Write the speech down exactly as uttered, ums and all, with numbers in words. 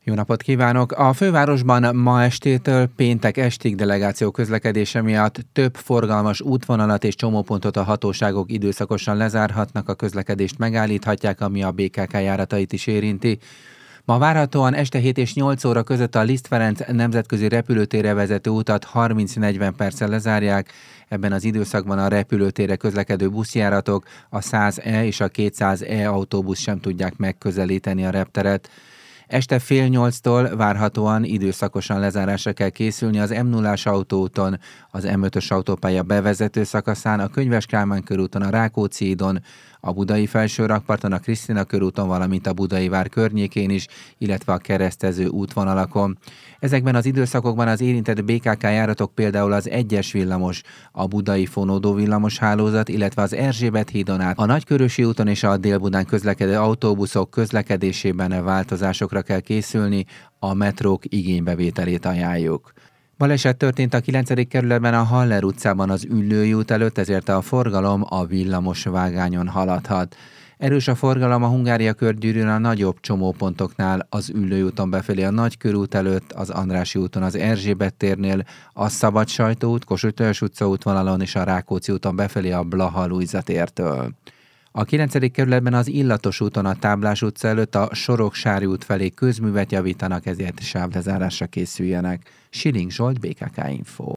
Jó napot kívánok! A fővárosban ma estétől péntek estig delegáció közlekedése miatt több forgalmas útvonalat és csomópontot a hatóságok időszakosan lezárhatnak, a közlekedést megállíthatják, ami a bé ká ká járatait is érinti. Ma várhatóan este hét és nyolc óra között a Liszt Ferenc nemzetközi repülőtérre vezető utat harminc-negyven perccel lezárják. Ebben az időszakban a repülőtérre közlekedő buszjáratok, a száz E és a kétszáz E autóbusz sem tudják megközelíteni a repteret. Este fél nyolctól várhatóan időszakosan lezárásra kell készülni az em nullás autóúton, az em ötös autópálya bevezető szakaszán, a Könyves Kálmán körúton, a Rákóczi hídon, a Budai Felsőrakparton, a Krisztina körúton, valamint a Budai vár környékén is, illetve a keresztező útvonalakon. Ezekben az időszakokban az érintett bé ká ká járatok például az egyes villamos, a budai fonódó villamos hálózat, illetve az Erzsébet hídon át, a Nagykörösi úton és a Dél-Budán közlekedő autóbuszok közlekedésében változásokra kell készülni, a metrók igénybevételét ajánljuk. Baleset történt a kilencedik kerületben a Haller utcában az Üllői út előtt, ezért a forgalom a villamos vágányon haladhat. Erős a forgalom a Hungária körgyűrűn a nagyobb csomópontoknál, az Üllői úton befelé a Nagykörút előtt, az Andrássy úton az Erzsébet térnél, a Szabadsajtó út, Kossuth-Lajos utca útvonalon és a Rákóczi úton befelé a Blaha-Lujza tértől. A kilencedik kerületben az Illatos úton a Táblás utca előtt a Soroksári út felé közművet javítanak, ezért sávlezárásra készüljenek. Siling Zsolt, bé ká ká Info.